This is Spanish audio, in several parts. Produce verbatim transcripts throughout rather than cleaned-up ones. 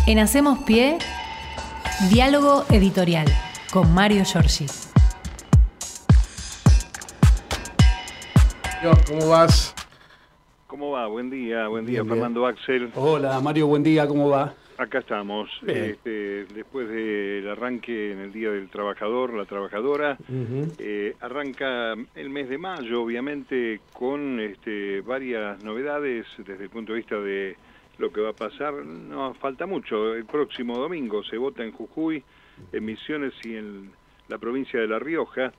En Hacemos Pie, diálogo editorial con Mario Giorgi. ¿Cómo vas? ¿Cómo va? Buen día, buen día, Bien, Fernando bien. Axel. Hola, Mario, buen día, ¿cómo va? Acá estamos, este, después del arranque en el Día del Trabajador, la Trabajadora. Uh-huh. eh, arranca el mes de mayo, obviamente, con este, varias novedades desde el punto de vista de lo que va a pasar. No falta mucho, el próximo domingo se vota en Jujuy, en Misiones y en la provincia de La Rioja.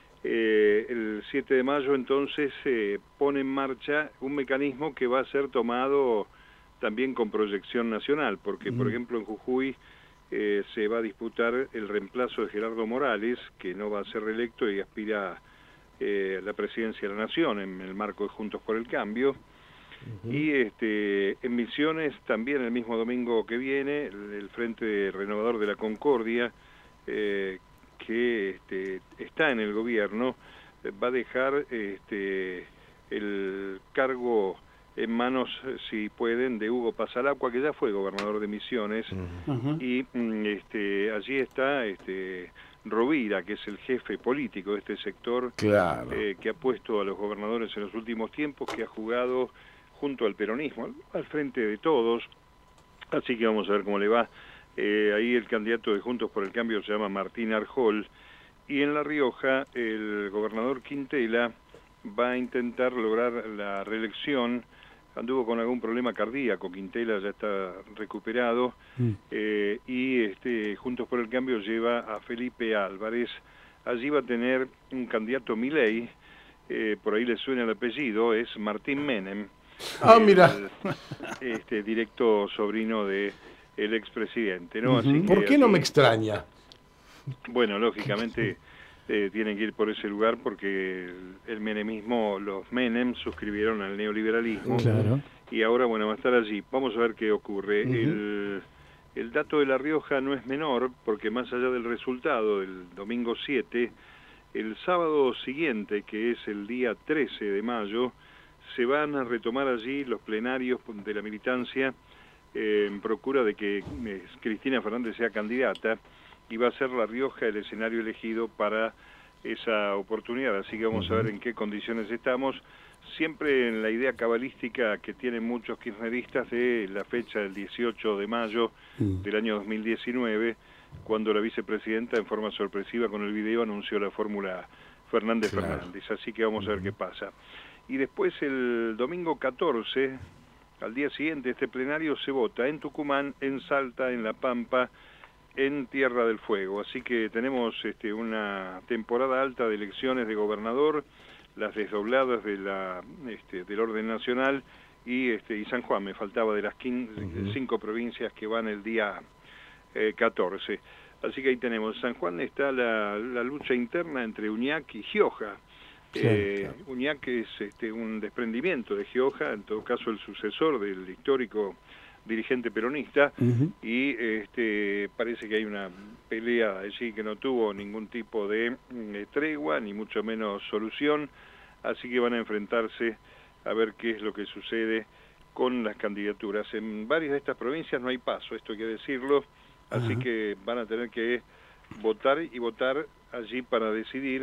Eh, el siete de mayo entonces se eh, pone en marcha un mecanismo que va a ser tomado también con proyección nacional, porque, por ejemplo, en Jujuy eh, se va a disputar el reemplazo de Gerardo Morales, que no va a ser reelecto y aspira eh, a la presidencia de la Nación en el marco de Juntos por el Cambio. Uh-huh. Y este, en Misiones, también el mismo domingo que viene, el, el Frente Renovador de la Concordia, eh, que este, está en el gobierno, eh, va a dejar este, el cargo en manos, si pueden, de Hugo Pasalacqua, que ya fue gobernador de Misiones, uh-huh. y este, allí está este, Rovira, que es el jefe político de este sector, claro. eh, que ha puesto a los gobernadores en los últimos tiempos, que ha jugado junto al peronismo, al, al frente de todos, así que vamos a ver cómo le va. Eh, ahí el candidato de Juntos por el Cambio se llama Martín Arjol, y en La Rioja el gobernador Quintela va a intentar lograr la reelección. Anduvo con algún problema cardíaco, Quintela ya está recuperado, mm. eh, y este, Juntos por el Cambio lleva a Felipe Álvarez. Allí va a tener un candidato Milei, eh, por ahí le suena el apellido, es Martín Menem. Ah, el, mira. Este, directo sobrino de el expresidente, ¿no? Uh-huh. Así que, ¿por qué no así, me extraña? Bueno, lógicamente eh, tienen que ir por ese lugar porque el, el menemismo, los Menem suscribieron al neoliberalismo, claro. Y ahora, bueno, va a estar allí. Vamos a ver qué ocurre. Uh-huh. el, el dato de La Rioja no es menor porque más allá del resultado del domingo siete, el sábado siguiente, que es el día trece de mayo, se van a retomar allí los plenarios de la militancia eh, en procura de que eh, Cristina Fernández sea candidata, y va a ser La Rioja el escenario elegido para esa oportunidad. Así que vamos uh-huh. a ver en qué condiciones estamos, siempre en la idea cabalística que tienen muchos kirchneristas de la fecha del dieciocho de mayo uh-huh. del año dos mil diecinueve, cuando la vicepresidenta en forma sorpresiva con el video anunció la fórmula Fernández claro. Fernández. Así que vamos uh-huh. a ver qué pasa. Y después el domingo catorce, al día siguiente, este plenario se vota en Tucumán, en Salta, en La Pampa, en Tierra del Fuego. Así que tenemos este, una temporada alta de elecciones de gobernador, las desdobladas de la, este, del orden nacional, y, este, y San Juan, me faltaba, de las quince, uh-huh. cinco provincias que van el día eh, catorce. Así que ahí tenemos, San Juan está la, la lucha interna entre Uñac y Gioja. Eh, claro. Uñac es este, un desprendimiento de Gioja, en todo caso el sucesor del histórico dirigente peronista, uh-huh. y este, parece que hay una pelea allí que no tuvo ningún tipo de eh, tregua, ni mucho menos solución, así que van a enfrentarse a ver qué es lo que sucede con las candidaturas. En varias de estas provincias no hay paso, esto hay que decirlo, así uh-huh. que van a tener que votar y votar allí para decidir.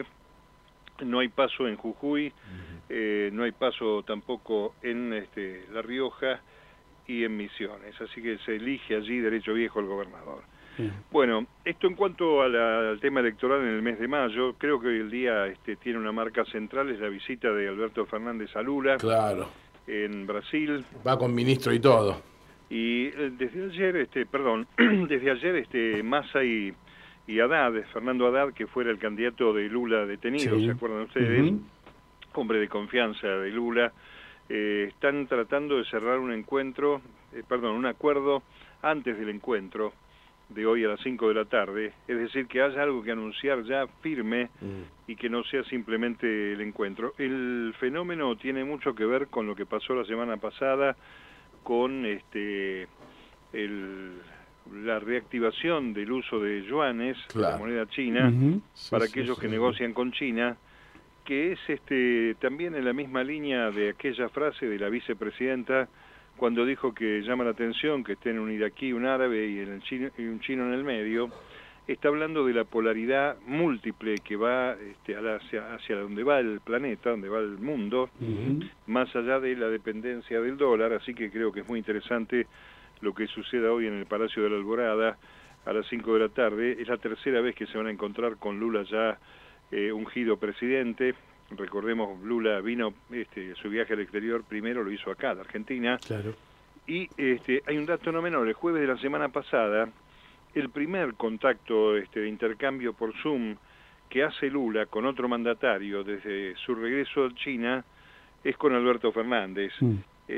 No hay paso en Jujuy, uh-huh. eh, no hay paso tampoco en este, La Rioja y en Misiones, así que se elige allí derecho viejo el gobernador. Uh-huh. Bueno, esto en cuanto a la, al tema electoral en el mes de mayo, creo que hoy el día este, tiene una marca central, es la visita de Alberto Fernández a Lula, claro. en Brasil. Va con ministro y todo. Y eh, desde ayer, este, perdón, desde ayer este, Massa y... y Haddad, Fernando Haddad, que fuera el candidato de Lula detenido, sí. ¿Se acuerdan ustedes? Uh-huh. Hombre de confianza de Lula, eh, están tratando de cerrar un encuentro, eh, perdón, un acuerdo antes del encuentro de hoy a las cinco de la tarde, es decir, que haya algo que anunciar ya firme uh-huh. y que no sea simplemente el encuentro. El fenómeno tiene mucho que ver con lo que pasó la semana pasada con este el... la reactivación del uso de yuanes, claro. la moneda china, uh-huh. sí, para sí, aquellos sí, que sí. negocian con China, que es este también en la misma línea de aquella frase de la vicepresidenta cuando dijo que llama la atención que estén un iraquí, un árabe y, el chino, y un chino en el medio. Está hablando de la polaridad múltiple que va este, hacia, hacia donde va el planeta, donde va el mundo, uh-huh. más allá de la dependencia del dólar, así que creo que es muy interesante lo que suceda hoy en el Palacio de la Alborada a las cinco de la tarde. Es la tercera vez que se van a encontrar con Lula ya eh, ungido presidente. Recordemos, Lula vino, este, su viaje al exterior primero lo hizo acá, de Argentina, claro. y este, hay un dato no menor, el jueves de la semana pasada, el primer contacto este, de intercambio por Zoom que hace Lula con otro mandatario desde su regreso a China es con Alberto Fernández. Mm.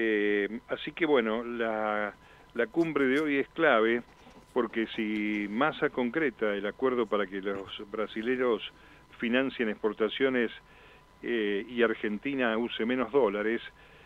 Eh, así que bueno, la, la cumbre de hoy es clave porque si Massa concreta el acuerdo para que los brasileros financien exportaciones eh, y Argentina use menos dólares,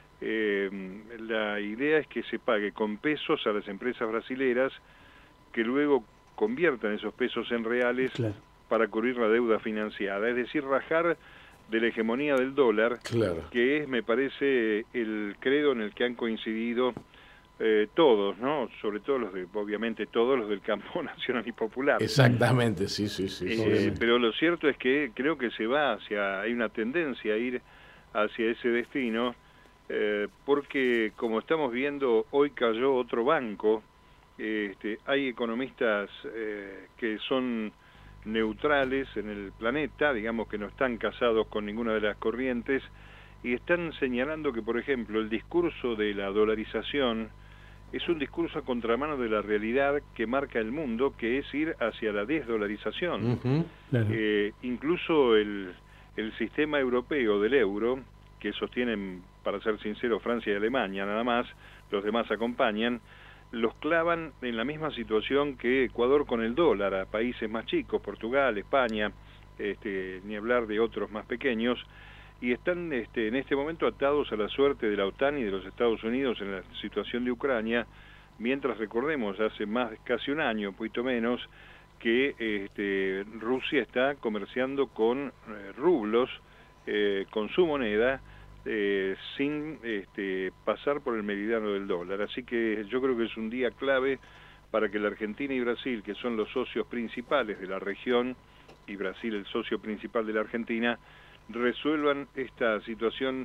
eh, la idea es que se pague con pesos a las empresas brasileras que luego conviertan esos pesos en reales, claro, para cubrir la deuda financiada, es decir, rajar de la hegemonía del dólar, claro, que es, me parece, el credo en el que han coincidido eh, todos, ¿no? Sobre todo los de, obviamente, todos los del campo nacional y popular. Exactamente, sí, sí, sí. Eh, pero lo cierto es que creo que se va hacia, hay una tendencia a ir hacia ese destino, eh, porque como estamos viendo, hoy cayó otro banco. Este, hay economistas eh, que son neutrales en el planeta, digamos que no están casados con ninguna de las corrientes, y están señalando que, por ejemplo, el discurso de la dolarización es un discurso a contramano de la realidad que marca el mundo, que es ir hacia la desdolarización. Uh-huh, claro. eh, incluso el, el sistema europeo del euro, que sostienen, para ser sincero, Francia y Alemania nada más, los demás acompañan, los clavan en la misma situación que Ecuador con el dólar, a países más chicos, Portugal, España, este, ni hablar de otros más pequeños, y están este, en este momento atados a la suerte de la OTAN y de los Estados Unidos en la situación de Ucrania, mientras recordemos, hace más casi un año, un poquito menos, que este, Rusia está comerciando con eh, rublos, eh, con su moneda, Eh, sin este, pasar por el meridiano del dólar. Así que yo creo que es un día clave para que la Argentina y Brasil, que son los socios principales de la región, y Brasil el socio principal de la Argentina, resuelvan esta situación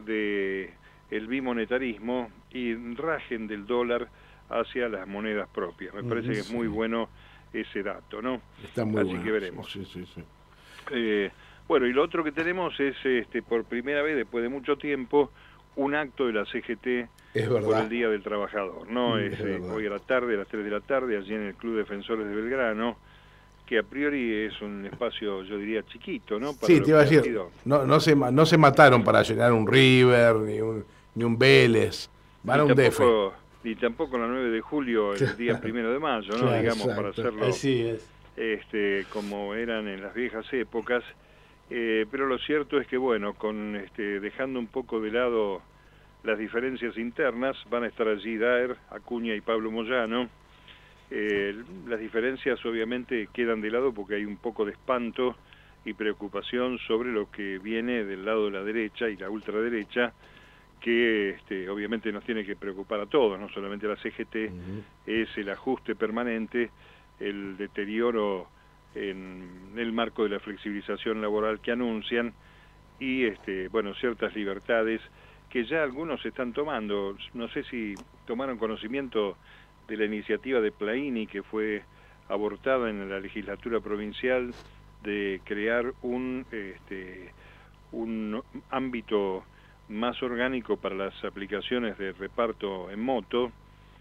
de el bimonetarismo y rajen del dólar hacia las monedas propias. Me parece que es muy bueno ese dato, ¿no? Está muy Así bueno. que veremos. Sí, sí, sí. Eh, Bueno, y lo otro que tenemos es, este, por primera vez, después de mucho tiempo, un acto de la C G T por el Día del Trabajador, ¿no? Mm, es, es eh, hoy a la tarde, a las tres de la tarde, allí en el Club Defensores de Belgrano, que a priori es un espacio, yo diría, chiquito, ¿no? Para sí, te iba a decir, no, no, se, no se mataron para llenar un River, ni un, ni un Vélez, van a un D F. Ni tampoco la nueve de julio, el día primero de mayo, ¿no? Claro, digamos, exacto. Para hacerlo Así es. Este, como eran en las viejas épocas. Eh, pero lo cierto es que, bueno, con este, dejando un poco de lado las diferencias internas, van a estar allí Daer, Acuña y Pablo Moyano. Eh, las diferencias obviamente quedan de lado porque hay un poco de espanto y preocupación sobre lo que viene del lado de la derecha y la ultraderecha, que este, obviamente nos tiene que preocupar a todos, no solamente a la C G T, uh-huh. Es el ajuste permanente, el deterioro en el marco de la flexibilización laboral que anuncian y este bueno ciertas libertades que ya algunos están tomando. No sé si tomaron conocimiento de la iniciativa de Plaini, que fue abortada en la legislatura provincial, de crear un este un ámbito más orgánico para las aplicaciones de reparto en moto,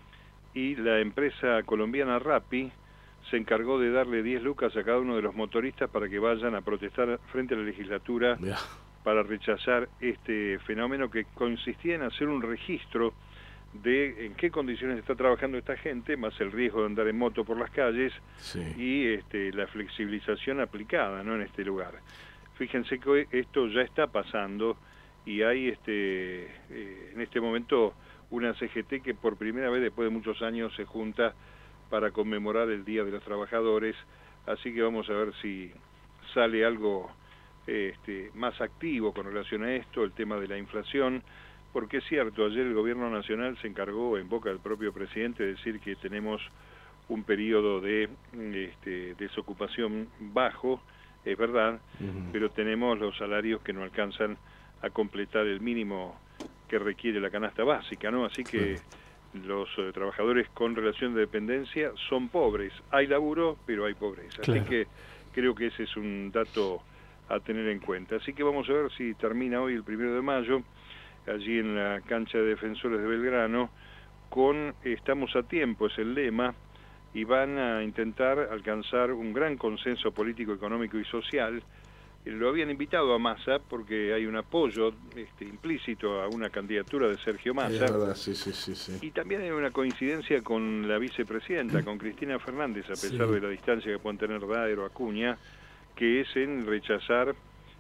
y la empresa colombiana Rappi se encargó de darle diez lucas a cada uno de los motoristas para que vayan a protestar frente a la legislatura yeah. para rechazar este fenómeno que consistía en hacer un registro de en qué condiciones está trabajando esta gente, más el riesgo de andar en moto por las calles, sí. y este, la flexibilización aplicada, ¿no?, en este lugar. Fíjense que esto ya está pasando y hay este eh, en este momento una C G T que por primera vez después de muchos años se junta para conmemorar el Día de los Trabajadores, así que vamos a ver si sale algo este, más activo con relación a esto, el tema de la inflación, porque es cierto, ayer el gobierno nacional se encargó en boca del propio presidente de decir que tenemos un periodo de este, desocupación bajo, es verdad, uh-huh. pero tenemos los salarios que no alcanzan a completar el mínimo que requiere la canasta básica, ¿no? Así que uh-huh. los eh, trabajadores con relación de dependencia son pobres. Hay laburo, pero hay pobreza. Claro. Así que creo que ese es un dato a tener en cuenta. Así que vamos a ver si termina hoy el primero de mayo, allí en la cancha de Defensores de Belgrano, con Estamos a tiempo, es el lema, y van a intentar alcanzar un gran consenso político, económico y social. Lo habían invitado a Massa porque hay un apoyo este, implícito a una candidatura de Sergio Massa. Es verdad, sí, sí, sí, sí. Y también hay una coincidencia con la vicepresidenta, con Cristina Fernández, a pesar sí. de la distancia que pueden tener Daer o Acuña, que es en rechazar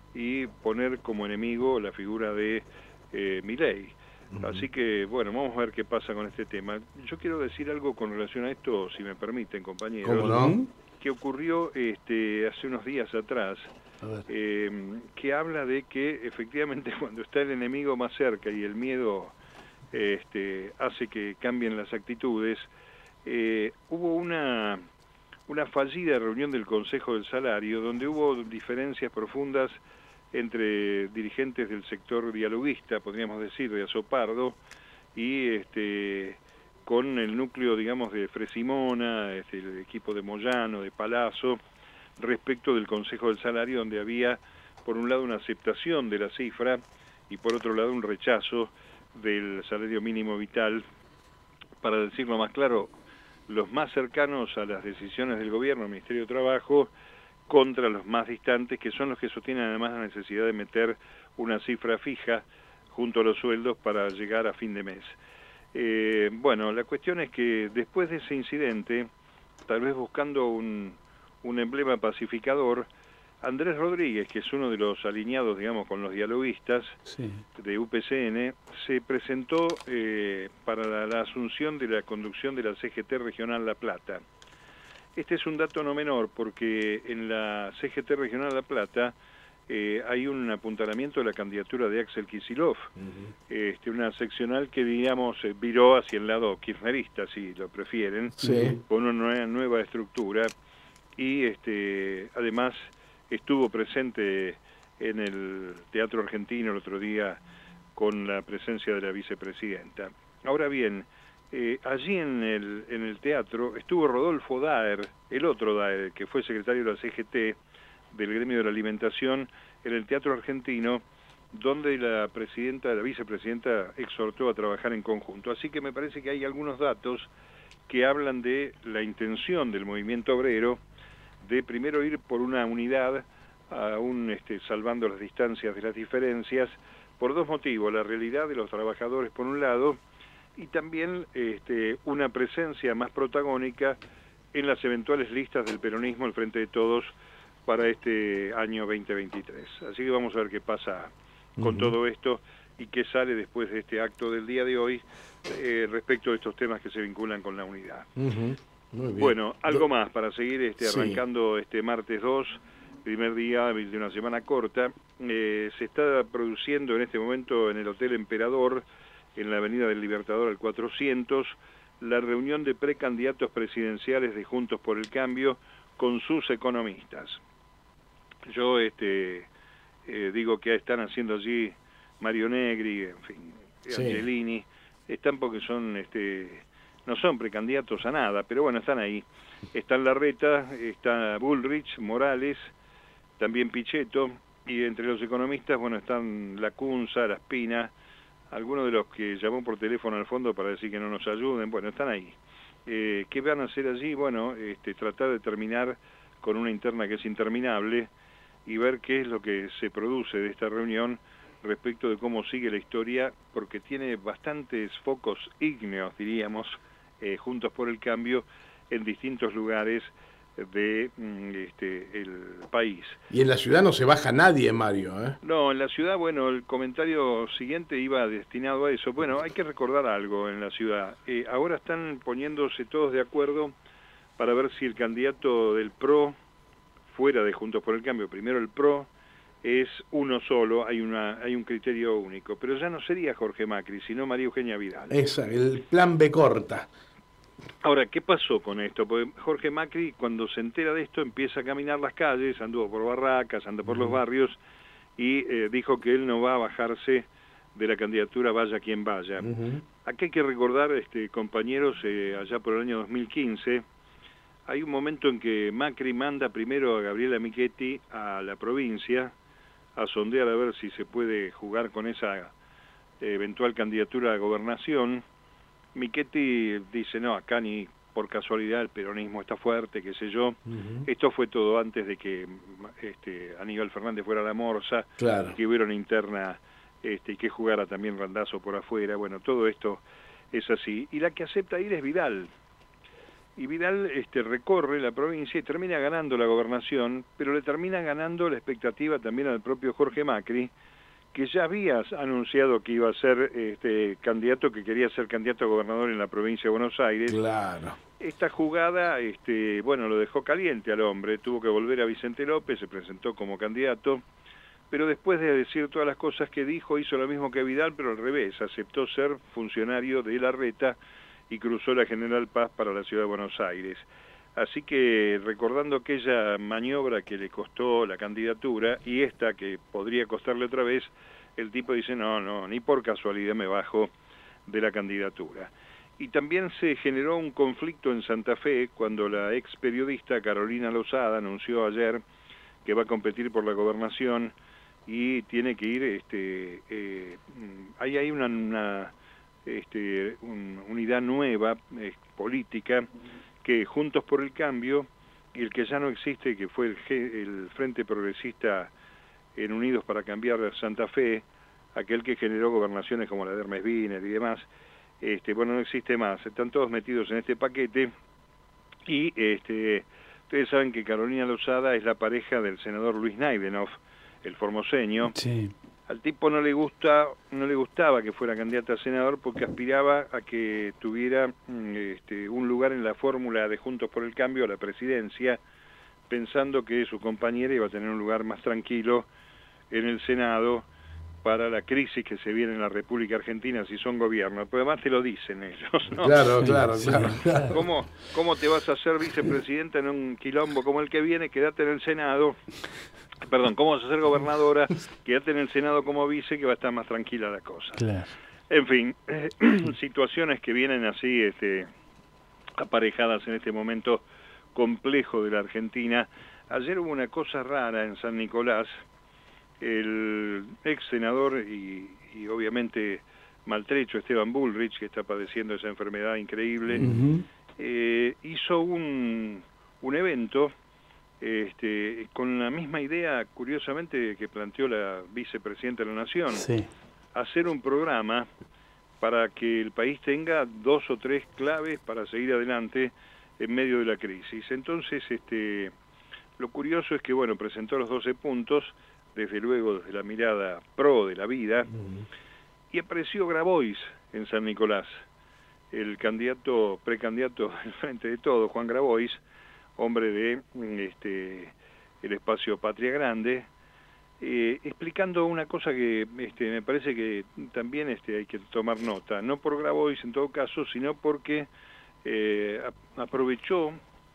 y poner como enemigo la figura de eh, Milei. Uh-huh. Así que, bueno, vamos a ver qué pasa con este tema. Yo quiero decir algo con relación a esto, si me permiten, compañeros. ¿Cómo no? Que ocurrió este, hace unos días atrás, eh, que habla de que efectivamente cuando está el enemigo más cerca y el miedo este, hace que cambien las actitudes, eh, hubo una, una fallida reunión del Consejo del Salario donde hubo diferencias profundas entre dirigentes del sector dialoguista, podríamos decir, de Azopardo, y este, con el núcleo, digamos, de Fresimona, este, el equipo de Moyano, de Palazzo, respecto del Consejo del Salario, donde había, por un lado, una aceptación de la cifra y, por otro lado, un rechazo del salario mínimo vital. Para decirlo más claro, los más cercanos a las decisiones del gobierno, el Ministerio de Trabajo, contra los más distantes, que son los que sostienen además la necesidad de meter una cifra fija junto a los sueldos para llegar a fin de mes. Eh, bueno, la cuestión es que después de ese incidente, tal vez buscando un, un emblema pacificador, Andrés Rodríguez, que es uno de los alineados, digamos, con los dialoguistas sí. de U P C N, se presentó eh, para la, la asunción de la conducción de la C G T Regional La Plata. Este es un dato no menor porque en la C G T Regional La Plata eh, hay un apuntalamiento de la candidatura de Axel Kicillof, uh-huh. este, una seccional que, digamos, viró hacia el lado kirchnerista, si lo prefieren, sí. con una nueva, nueva estructura, y este, además estuvo presente en el Teatro Argentino el otro día con la presencia de la vicepresidenta. Ahora bien, Eh, allí en el, en el teatro estuvo Rodolfo Daer, el otro Daer, que fue secretario de la C G T, del gremio de la alimentación, en el Teatro Argentino, donde la presidenta, la vicepresidenta exhortó a trabajar en conjunto. Así que me parece que hay algunos datos que hablan de la intención del movimiento obrero de primero ir por una unidad, aún este, salvando las distancias de las diferencias, por dos motivos: la realidad de los trabajadores por un lado, y también este, una presencia más protagónica en las eventuales listas del peronismo al Frente de Todos para este año veinte veintitrés. Así que vamos a ver qué pasa con uh-huh. todo esto y qué sale después de este acto del día de hoy eh, respecto a estos temas que se vinculan con la unidad. Uh-huh. Muy bien. Bueno, algo Do- más para seguir este, arrancando sí. este martes dos, primer día de una semana corta. Eh, se está produciendo en este momento en el Hotel Emperador, en la Avenida del Libertador al cuatrocientos, la reunión de precandidatos presidenciales de Juntos por el Cambio con sus economistas. Yo este, eh, digo que están haciendo allí Mario Negri, en fin, sí. Angelini, están porque son, este, no son precandidatos a nada, pero bueno, están ahí. Está Larreta, está Bullrich, Morales, también Pichetto, y entre los economistas, bueno, están Lacunza, Laspina, algunos de los que llamó por teléfono al fondo para decir que no nos ayuden, bueno, están ahí. Eh, ¿Qué van a hacer allí? Bueno, este, tratar de terminar con una interna que es interminable y ver qué es lo que se produce de esta reunión respecto de cómo sigue la historia, porque tiene bastantes focos ígneos, diríamos, eh, Juntos por el Cambio, en distintos lugares de este, el país. Y en la ciudad no se baja nadie, Mario, ¿eh? No, en la ciudad, bueno, el comentario siguiente iba destinado a eso. Bueno, hay que recordar algo en la ciudad. Eh, ahora están poniéndose todos de acuerdo para ver si el candidato del P R O, fuera de Juntos por el Cambio, primero el P R O es uno solo, hay una hay un criterio único, pero ya no sería Jorge Macri, sino María Eugenia Vidal. Esa, el plan B corta. Ahora, ¿qué pasó con esto? Porque Jorge Macri, cuando se entera de esto, empieza a caminar las calles, anduvo por Barracas, anda por los barrios, y eh, dijo que él no va a bajarse de la candidatura vaya quien vaya. Uh-huh. Aquí hay que recordar, este, compañeros, eh, allá por el año dos mil quince, hay un momento en que Macri manda primero a Gabriela Michetti a la provincia a sondear a ver si se puede jugar con esa eh, eventual candidatura a gobernación. Michetti dice, no, acá ni por casualidad el peronismo está fuerte, qué sé yo. Uh-huh. Esto fue todo antes de que este, Aníbal Fernández fuera a la Morsa, claro. Que hubiera una interna este, y que jugara también Randazzo por afuera. Bueno, todo esto es así. Y la que acepta ir es Vidal. Y Vidal este, recorre la provincia y termina ganando la gobernación, pero le termina ganando la expectativa también al propio Jorge Macri, que ya había anunciado que iba a ser este candidato, que quería ser candidato a gobernador en la provincia de Buenos Aires. Claro. Esta jugada, este, bueno, lo dejó caliente al hombre, tuvo que volver a Vicente López, se presentó como candidato, pero después de decir todas las cosas que dijo, hizo lo mismo que Vidal, pero al revés, aceptó ser funcionario de Larreta y cruzó la General Paz para la ciudad de Buenos Aires. Así que recordando aquella maniobra que le costó la candidatura y esta que podría costarle otra vez, el tipo dice, no, no, ni por casualidad me bajo de la candidatura. Y también se generó un conflicto en Santa Fe cuando la ex periodista Carolina Lozada anunció ayer que va a competir por la gobernación y tiene que ir, este, eh, hay, hay una, una este, un, unidad nueva eh, política, que Juntos por el Cambio, y el que ya no existe, que fue el, el Frente Progresista en Unidos para Cambiar Santa Fe, aquel que generó gobernaciones como la de Hermes Wiener y demás, este, bueno, no existe más, están todos metidos en este paquete, y este, ustedes saben que Carolina Lozada es la pareja del senador Luis Naidenov, el formoseño. Sí. Al tipo no le gusta, no le gustaba que fuera candidata a senador porque aspiraba a que tuviera este, un lugar en la fórmula de Juntos por el Cambio a la presidencia, pensando que su compañera iba a tener un lugar más tranquilo en el Senado para la crisis que se viene en la República Argentina si son gobierno. Pero además te lo dicen ellos, ¿no? Claro, claro, sí, claro. claro. ¿Cómo, ¿Cómo te vas a hacer vicepresidenta en un quilombo como el que viene? Quédate en el Senado. Perdón, ¿cómo vas a ser gobernadora? Quédate en el Senado como vice, que va a estar más tranquila la cosa. Claro. En fin, eh, situaciones que vienen así este, aparejadas en este momento complejo de la Argentina. Ayer hubo una cosa rara en San Nicolás. El ex senador y, y obviamente maltrecho Esteban Bullrich, que está padeciendo esa enfermedad increíble, uh-huh. eh, hizo un, un evento Este, con la misma idea, curiosamente, que planteó la vicepresidenta de la Nación, sí. hacer un programa para que el país tenga dos o tres claves para seguir adelante en medio de la crisis. Entonces, este, lo curioso es que, bueno, presentó los doce puntos, desde luego desde la mirada pro de la vida, uh-huh. y apareció Grabois en San Nicolás, el candidato, precandidato del Frente de Todos, Juan Grabois, hombre de este el espacio Patria Grande, eh, explicando una cosa que este, me parece que también este, hay que tomar nota, no por Grabois en todo caso, sino porque eh, aprovechó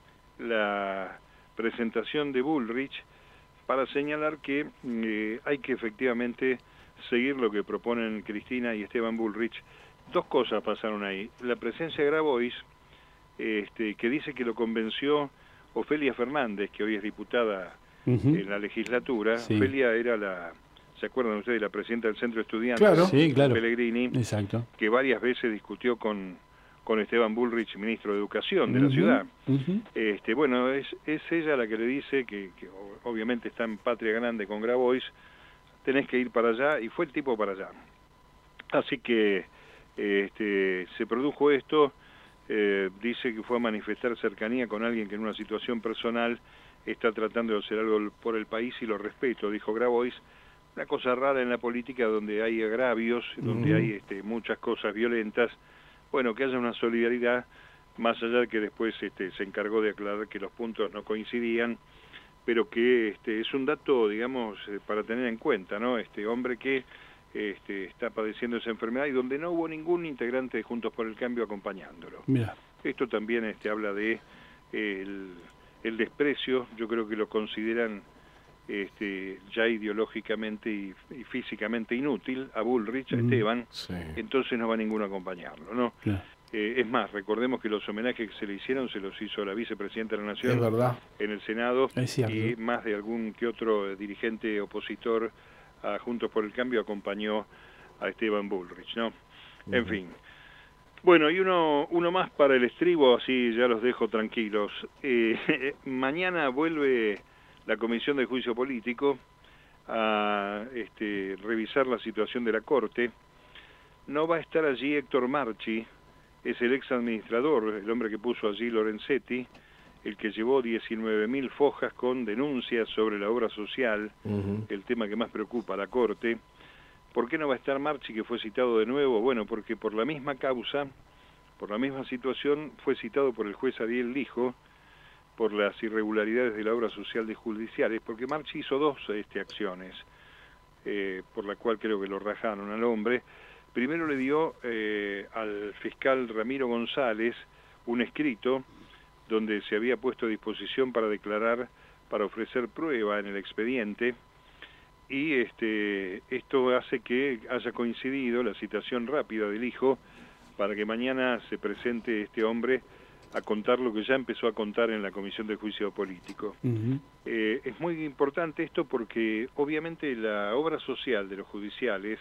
la presentación de Bullrich para señalar que eh, hay que efectivamente seguir lo que proponen Cristina y Esteban Bullrich. Dos cosas pasaron ahí. La presencia de Grabois, este, que dice que lo convenció Ofelia Fernández, que hoy es diputada uh-huh. en la legislatura. Sí. Ofelia era la, ¿se acuerdan ustedes? La presidenta del Centro de Estudiantes, claro. Sí, claro. Pellegrini, exacto. Que varias veces discutió con, con Esteban Bullrich, ministro de Educación de uh-huh. la ciudad. Uh-huh. Este, bueno, es, es ella la que le dice que, que obviamente está en Patria Grande con Grabois, tenés que ir para allá, y fue el tipo para allá. Así que este, se produjo esto. Eh, dice que fue a manifestar cercanía con alguien que en una situación personal está tratando de hacer algo por el país y lo respeto, dijo Grabois. Una cosa rara en la política donde hay agravios, uh-huh. donde hay este, muchas cosas violentas. Bueno, que haya una solidaridad, más allá de que después este, se encargó de aclarar que los puntos no coincidían, pero que este, es un dato, digamos, eh, para tener en cuenta, ¿no? Este hombre que este, está padeciendo esa enfermedad y donde no hubo ningún integrante de Juntos por el Cambio acompañándolo. Mira. Esto también este, habla de eh, el, el desprecio, yo creo que lo consideran este, ya ideológicamente y, y físicamente inútil a Bullrich, a Esteban, sí. Entonces no va ninguno a acompañarlo, ¿no? Claro. Eh, es más, recordemos que los homenajes que se le hicieron se los hizo la vicepresidenta de la Nación, es verdad, en el Senado, y más de algún que otro dirigente opositor a Juntos por el Cambio acompañó a Esteban Bullrich, ¿no? Uh-huh. En fin. Bueno, y uno, uno más para el estribo, así ya los dejo tranquilos. Eh, mañana vuelve la Comisión de Juicio Político a este, revisar la situación de la Corte. No va a estar allí Héctor Marchi, es el ex administrador, el hombre que puso allí Lorenzetti, el que llevó diecinueve mil fojas con denuncias sobre la obra social, uh-huh. El tema que más preocupa a la Corte. ¿Por qué no va a estar Marchi, que fue citado de nuevo? Bueno, porque por la misma causa, por la misma situación, fue citado por el juez Ariel Lijo, por las irregularidades de la obra social de judiciales, porque Marchi hizo dos este, acciones, eh, por la cual creo que lo rajaron al hombre. Primero le dio eh, al fiscal Ramiro González un escrito donde se había puesto a disposición para declarar, para ofrecer prueba en el expediente, y este, esto hace que haya coincidido la citación rápida del hijo para que mañana se presente este hombre a contar lo que ya empezó a contar en la Comisión de Juicio Político. Uh-huh. Eh, es muy importante esto porque obviamente la obra social de los judiciales,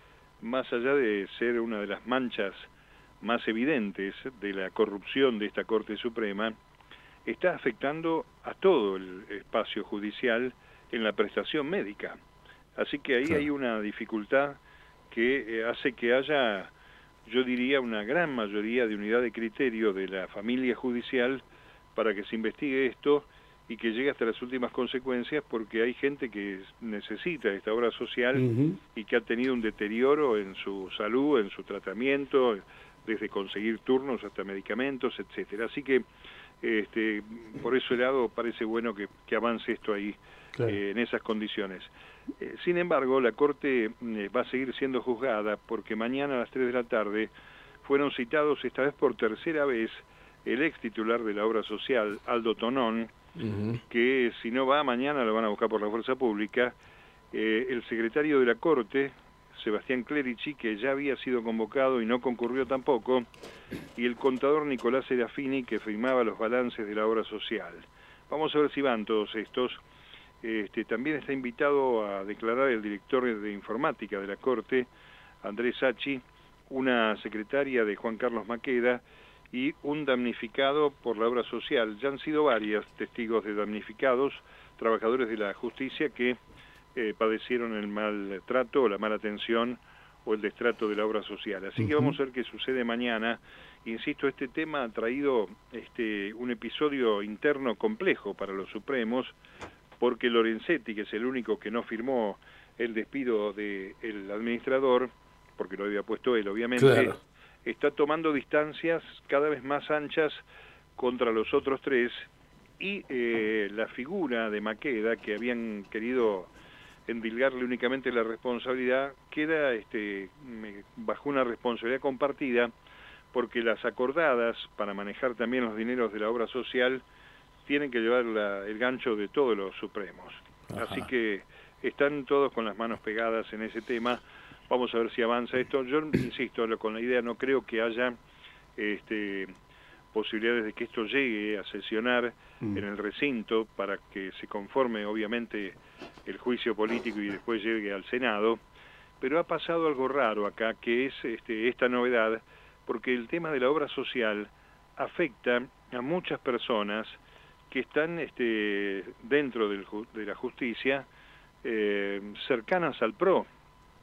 más allá de ser una de las manchas más evidentes de la corrupción de esta Corte Suprema, está afectando a todo el espacio judicial en la prestación médica. Así que ahí claro. Hay una dificultad que eh, hace que haya, yo diría, una gran mayoría de unidad de criterio de la familia judicial para que se investigue esto y que llegue hasta las últimas consecuencias, porque hay gente que necesita esta obra social uh-huh. y que ha tenido un deterioro en su salud, en su tratamiento, desde conseguir turnos hasta medicamentos, etcétera. Así que este, por ese lado parece bueno que, que avance esto ahí, claro. eh, en esas condiciones. Eh, sin embargo, la Corte eh, va a seguir siendo juzgada porque mañana a las tres de la tarde fueron citados, esta vez por tercera vez, el ex titular de la obra social, Aldo Tonón, uh-huh. que si no va mañana lo van a buscar por la fuerza pública, eh, el secretario de la Corte, Sebastián Clerici, que ya había sido convocado y no concurrió tampoco, y el contador Nicolás Serafini, que firmaba los balances de la obra social. Vamos a ver si van todos estos. Este, también está invitado a declarar el director de informática de la Corte, Andrés Sachi, una secretaria de Juan Carlos Maqueda y un damnificado por la obra social. Ya han sido varios testigos de damnificados, trabajadores de la justicia que eh, padecieron el maltrato o la mala atención o el destrato de la obra social. Así uh-huh. que vamos a ver qué sucede mañana. Insisto, este tema ha traído este, un episodio interno complejo para los Supremos, porque Lorenzetti, que es el único que no firmó el despido del administrador, porque lo había puesto él, obviamente, claro. está tomando distancias cada vez más anchas contra los otros tres, y eh, la figura de Maqueda, que habían querido endilgarle únicamente la responsabilidad, queda este, bajo una responsabilidad compartida, porque las acordadas para manejar también los dineros de la obra social tienen que llevar la, el gancho de todos los Supremos. Ajá. Así que están todos con las manos pegadas en ese tema. Vamos a ver si avanza esto. Yo insisto con la idea, no creo que haya este, posibilidades de que esto llegue a sesionar mm. en el recinto para que se conforme obviamente el juicio político y después llegue al Senado, pero ha pasado algo raro acá, que es este, esta novedad, porque el tema de la obra social afecta a muchas personas que están este, dentro del, de la justicia, eh, cercanas al P R O,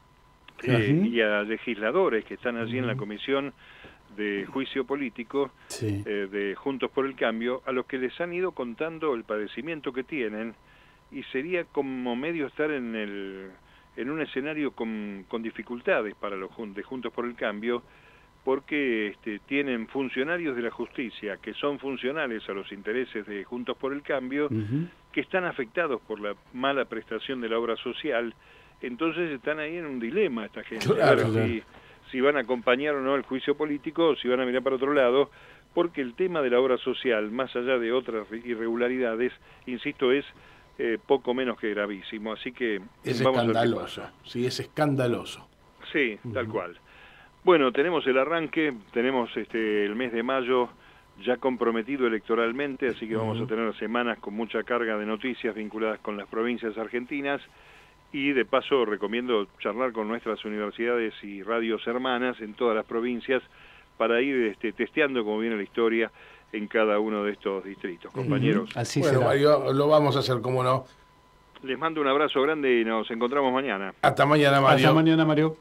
eh, uh-huh. y a legisladores que están allí uh-huh. en la Comisión de Juicio Político sí. eh, de Juntos por el Cambio, a los que les han ido contando el padecimiento que tienen, y sería como medio estar en el en un escenario con, con dificultades para los de Juntos por el Cambio, porque este, tienen funcionarios de la justicia que son funcionales a los intereses de Juntos por el Cambio, uh-huh. que están afectados por la mala prestación de la obra social. Entonces están ahí en un dilema esta gente, claro, a ver claro. si, si van a acompañar o no el juicio político, o si van a mirar para otro lado, porque el tema de la obra social, más allá de otras irregularidades, insisto, es eh, poco menos que gravísimo. Así que es vamos escandaloso, a ver qué pasa. Sí, es escandaloso. Sí, tal uh-huh. cual. Bueno, tenemos el arranque, tenemos este el mes de mayo ya comprometido electoralmente, así que vamos uh-huh. a tener semanas con mucha carga de noticias vinculadas con las provincias argentinas. Y de paso recomiendo charlar con nuestras universidades y radios hermanas en todas las provincias para ir este, testeando cómo viene la historia en cada uno de estos distritos, compañeros. Uh-huh. Así bueno, será. Mario, lo vamos a hacer, cómo no. Les mando un abrazo grande y nos encontramos mañana. Hasta mañana, Mario. Hasta mañana, Mario.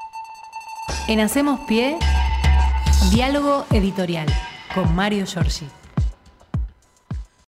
En Hacemos Pie, diálogo editorial con Mario Giorgi.